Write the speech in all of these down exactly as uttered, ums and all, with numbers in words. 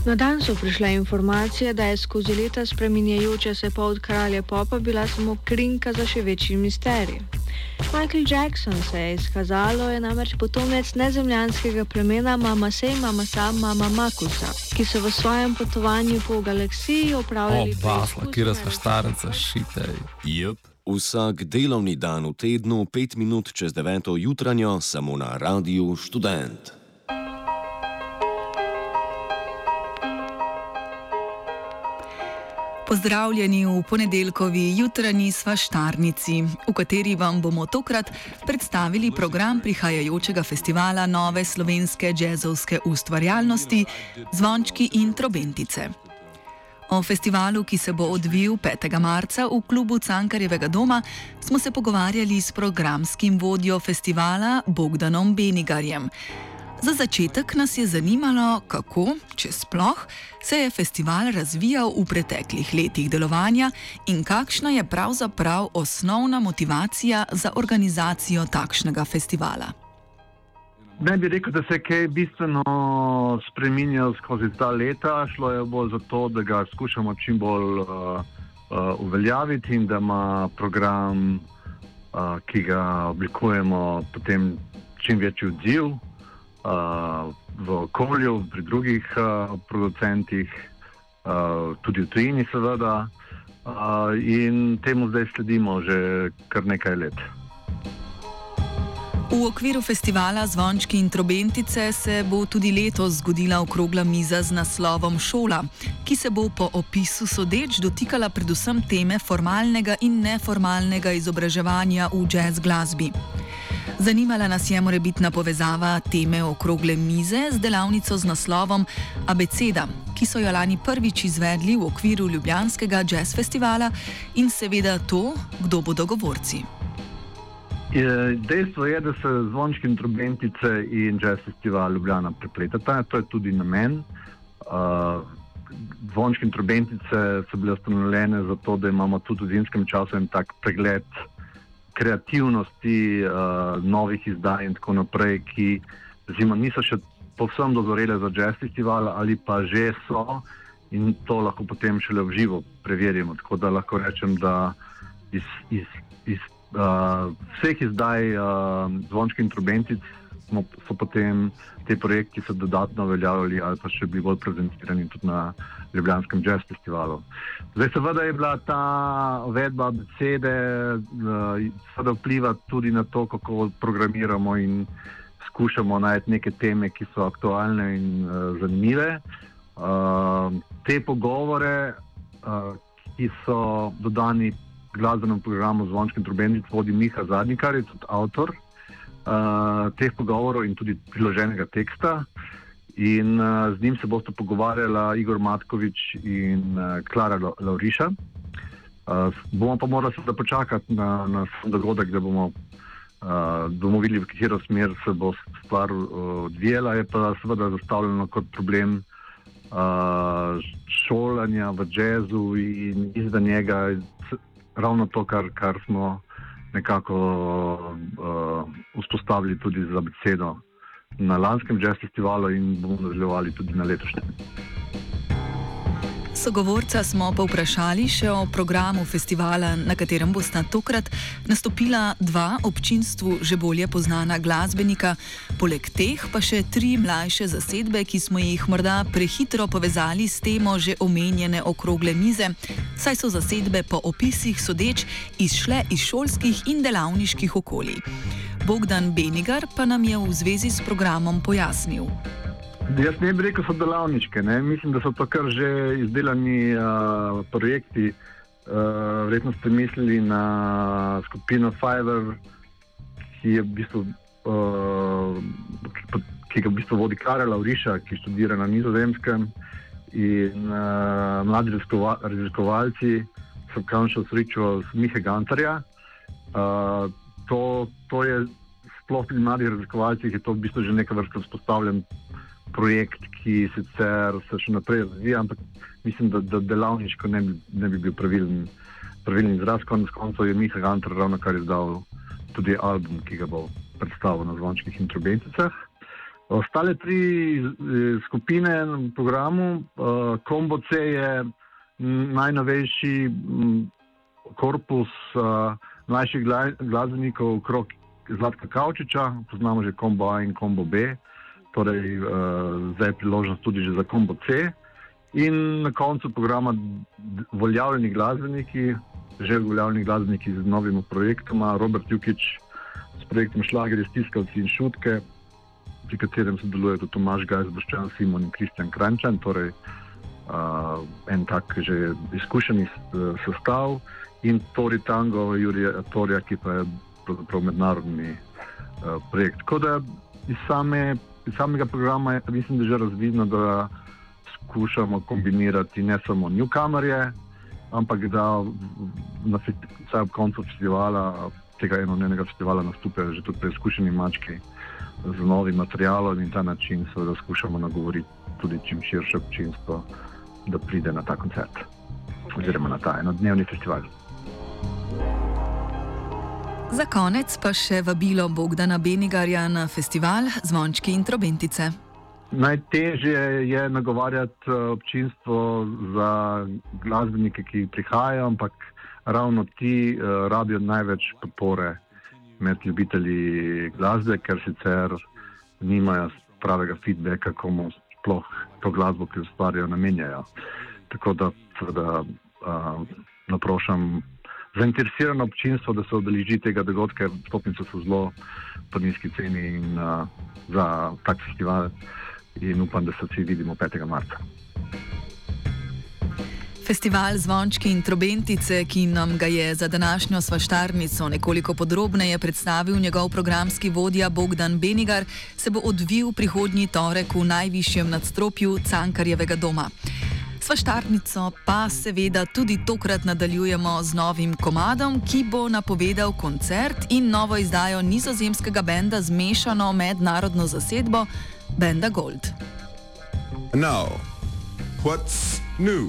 Na dan so prišle informacije, da je skozi leta spreminjajoče se pot kralja popa bila samo krinka za še večji misterij. Michael Jackson, se je izkazalo, je namreč potomec nezemljanskega plemena Mamasej Mamasam Mama Makusa, ki so v svojem potovanju po galaksiji opravljali O, basla, kira sva štarenca, šitej. Jep, vsak delovni dan v tednu, pet minut čez deveto jutranjo, samo na Radiu Študent. Pozdravljeni v ponedeljkovi jutranji svaštarnici, v kateri vam bomo tokrat predstavili program prihajajočega festivala nove slovenske džezovske ustvarjalnosti Zvončki in trobentice. O festivalu, ki se bo odvil petega marca v klubu Cankarjevega doma, smo se pogovarjali s programskim vodjo festivala Bogdanom Benigarjem. Za začetek nas je zanimalo, kako, če sploh, se je festival razvijal v preteklih letih delovanja in kakšna je pravzaprav osnovna motivacija za organizacijo takšnega festivala. Ne bi rekel, da se je kaj bistveno spreminjal skozi ta leta. Šlo je bolj za to, da ga skušamo čim bolj uh, uh, uveljaviti in da ima program, uh, ki ga oblikujemo, potem čim večji odziv. Uh, v okolju, pri drugih uh, producentih, uh, tudi v tujini seveda, uh, in temu zdaj sledimo že kar nekaj let. V okviru festivala Zvončki in trobentice se bo tudi letos zgodila okrogla miza z naslovom Šola, ki se bo po opisu sodeč dotikala predvsem teme formalnega in neformalnega izobraževanja v jazz glasbi. Zanimala nas je morebitna povezava teme okrogle mize z delavnico z naslovom Abeceda, ki so jo lani prvič izvedli v okviru ljubljanskega jazz festivala, in seveda to, kdo bodo govorci. Dejstvo je, da se Zvončki in trobentice in jazz festival Ljubljana prepletata. To je tudi namen. Zvončki in trobentice so bile ustanovljene zato, da imamo tudi v zimskem času en tak pregled kreativnosti, uh, novih izdaj in tako naprej, ki zima niso še povsem dozorele za jazz festival ali pa že so, in to lahko potem šele v živo preverimo. Tako da lahko rečem, da iz, iz, iz uh, vseh izdaj uh, Zvončki in trobentic smo, so potem te projekti se dodatno uveljavljali ali pa še bili bolj prezentirani tudi na Ljubljanskem jazz festivalu. Zdaj seveda je bila ta uvedba abecede, seveda vpliva tudi na to, kako programiramo in skušamo najti neke teme, ki so aktualne in uh, zanimive. Uh, te pogovore, uh, ki so dodani glasbenemu programu Zvončki in trobentic, vodi Miha Zadnikar, je tudi avtor uh, teh pogovorov in tudi priloženega teksta. In uh, z njim se bosta pogovarjala Igor Matkovič in uh, Klara Lauriša. Uh, bomo pa morali seveda počakati na, na dogodek, da bomo, uh, bomo videli, v katero smer se bo stvar uh, odvijela. Je pa seveda zastavljeno kot problem uh, šolanja v jazzu in izda njega ravno to, kar, kar smo nekako uh, vzpostavili tudi z abecedo na lanskem jazz festivalu in bomo nadaljevali tudi na letošnjem. Sogovorca smo povprašali še o programu festivala, na katerem bosta tokrat nastopila dva občinstvu že bolje poznana glasbenika, poleg teh pa še tri mlajše zasedbe, ki smo jih morda prehitro povezali s temo že omenjene okrogle mize, saj so zasedbe po opisih sodeč izšle iz šolskih in delavniških okolij. Bogdan Benigar pa nam je v zvezi s programom pojasnil. Jaz ne bi rekel, so delavniške. Ne? Mislim, da so to kar že izdelani uh, projekti. Uh, verjetno ste mislili na skupino Fiverr, ki je v bistvu, uh, ki, ki ga v bistvu vodi Klara Lauriša, ki študira na Nizozemskem, in uh, mladi raziskovalci, Subconscious Rituals Mihe Gantarja. Uh, To, to je sploh pri mladih raziskovalcih, je to v bistvu že neka vrsta vzpostavljen projekt, ki sicer se še naprej razvija, ampak mislim, da, da delavniško ne bi, ne bi bil pravilen, pravilen izraz. Konec koncev je Miha Gantar ravno kar izdal tudi album, ki ga bo predstavil na Zvončkih in trobenticah. Ostale tri skupine v programu, Combo C je najnovejši korpus mlajših glasbenikov okrog Zlatka Kavčiča, poznamo že Combo A in Combo B, torej zdaj je priložnost tudi že za Combo C. In na koncu programa uveljavljeni glasbeniki, že uveljavljeni glasbeniki z novimi projektoma, Robert Jukić s projektom Šlagerji, Stiskavci in Šutke, pri katerem sodeluje tudi Tomaž Gajs, Boštjan Simon in Kristjan Kranjčan, torej uh, en tak že izkušeni sestav, in Tori Tango, Jurija Torja, ki pa je pravzaprav mednarodni uh, projekt. Tako da iz, same, iz samega programa je, mislim, da že razvidno, da skušamo kombinirati ne samo newcomerje, ampak da na vsaj ob koncu festivala, tega enodnevnega festivala, nastopajo že tudi preizkušeni mački z novim materialom, in ta način seveda skušamo nagovoriti tudi čim širše občinstvo, da pride na ta koncert oziroma na ta enodnevni festival. Za konec pa še vabilo Bogdana Benigarja na festival Zvončki in trobentice. Najtežje je nagovarjati občinstvo za glasbenike, ki prihajajo, ampak ravno ti uh, rabijo največ podpore med ljubitelji glasbe, ker sicer nimajo pravega feedbacka, komu sploh to glasbo, ki ustvarjajo, namenjajo. Tako da, da uh, naprošam zainteresirano občinstvo, da se udeleži tega dogodka, vstopnice so zelo po nizki ceni in uh, za tak festival, in upam, da se vsi vidimo petega marca. Festival Zvončki in trobentice, ki nam ga je za današnjo svaštarnico nekoliko podrobneje predstavil njegov programski vodja Bogdan Benigar, se bo odvil prihodnji torek v najvišjem nadstropju Cankarjevega doma. Svaštarnico pa seveda tudi tokrat nadaljujemo z novim komadom, ki bo napovedal koncert in novo izdajo nizozemskega benda z mešano mednarodno zasedbo, benda Gold. Now, what's new?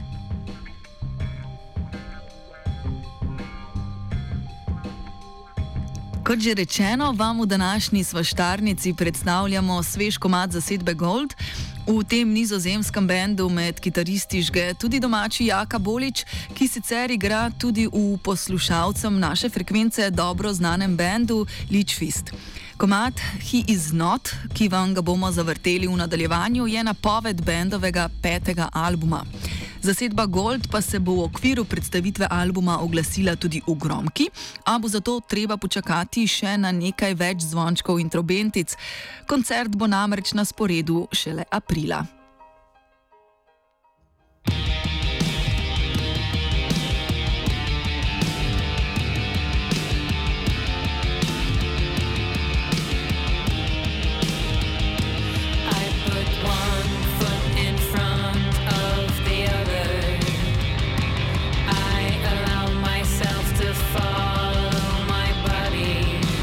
Kot že rečeno, vam v današnji svaštarnici predstavljamo svež komad zasedbe Gold. V tem nizozemskem bendu med kitaristi žge tudi domači Jaka Bolič, ki sicer igra tudi v poslušalcem naše frekvence dobro znanem bendu Lichfist. Komad He Is Not, ki vam ga bomo zavrteli v nadaljevanju, je napoved bendovega petega albuma. Zasedba Gold pa se bo v okviru predstavitve albuma oglasila tudi v Gromki, a bo zato treba počakati še na nekaj več zvončkov in trobentic. Koncert bo namreč na sporedu šele aprila.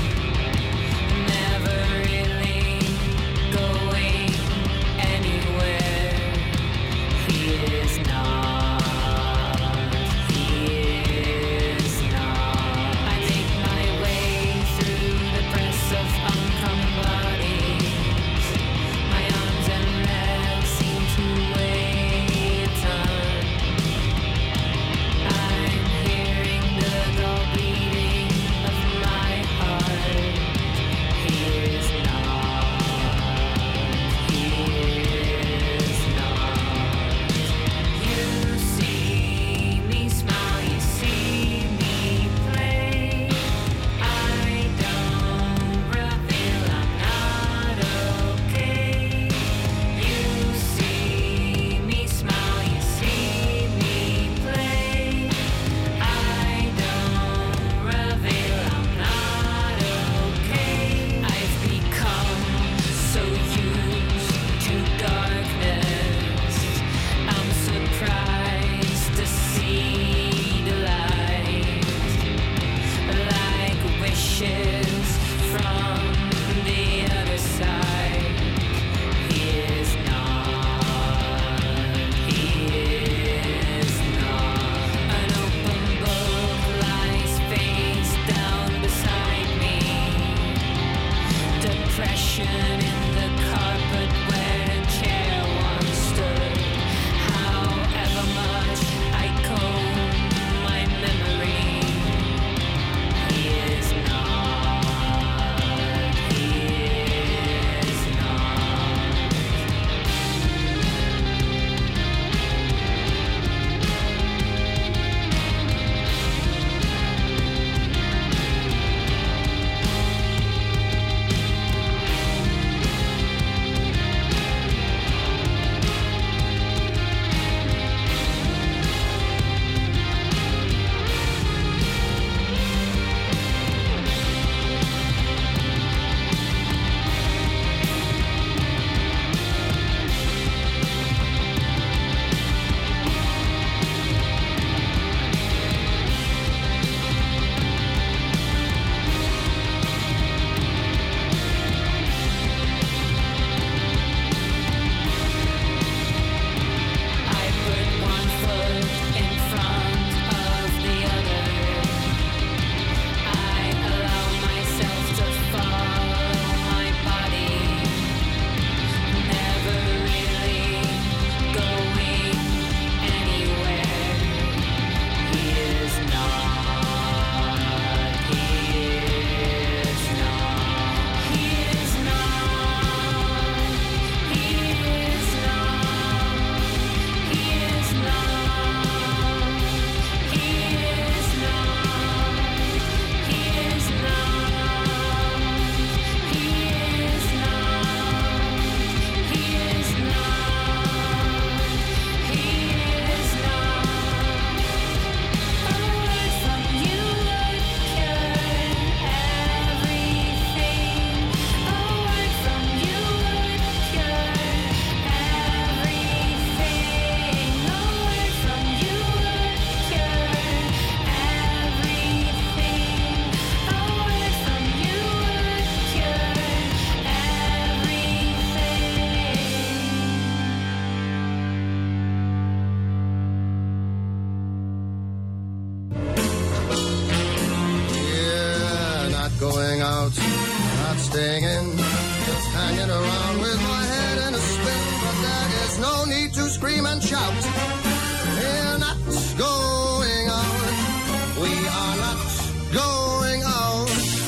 Anyway going out, not staying in, just hanging around with my head in a spin. But there is no need to scream and shout. We're not going out. We are not going out.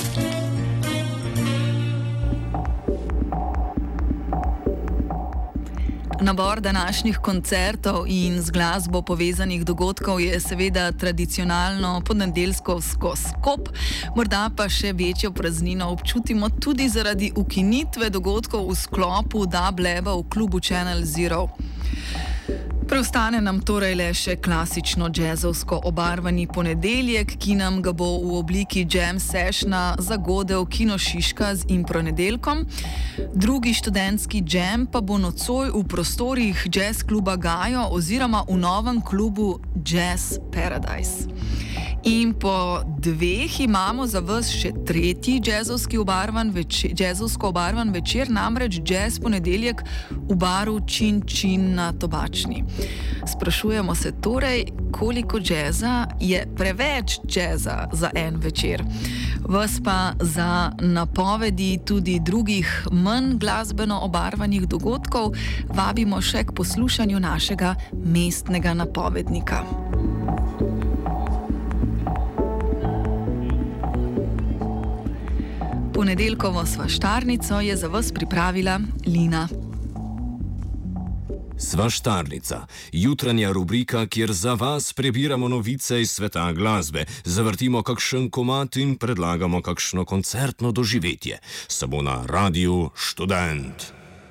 Nabor današnjih koncertov in z glasbo povezanih dogodkov je seveda tradicionalno ponedeljsko skop, morda pa še večjo praznino občutimo tudi zaradi ukinitve dogodkov v sklopu Dubleba v klubu Channel Zero. Preostane nam torej le še klasično džezovsko obarvani ponedeljek, ki nam ga bo v obliki jam sessiona zagodel Kino Šiška z impronedeljkom. Drugi študentski jam pa bo nocoj v prostorih jazz kluba Gajo oziroma v novem klubu Jazz Paradise. In po dveh imamo za vas še tretji džezovski obarvan večer, džezovsko obarvan večer, namreč jazz ponedeljek v baru Čin Čin na Tobačni. Sprašujemo se torej, koliko džeza je preveč džeza za en večer. Vas pa za napovedi tudi drugih manj glasbeno obarvanih dogodkov vabimo še k poslušanju našega mestnega napovednika. Ponedeljkovo svaštarnico je za vas pripravila Lina. Svaštarnica, jutranja rubrika, kjer za vas prebiramo novice iz sveta glasbe, zavrtimo kakšen komad in predlagamo kakšno koncertno doživetje. Samo na Radiu Študent.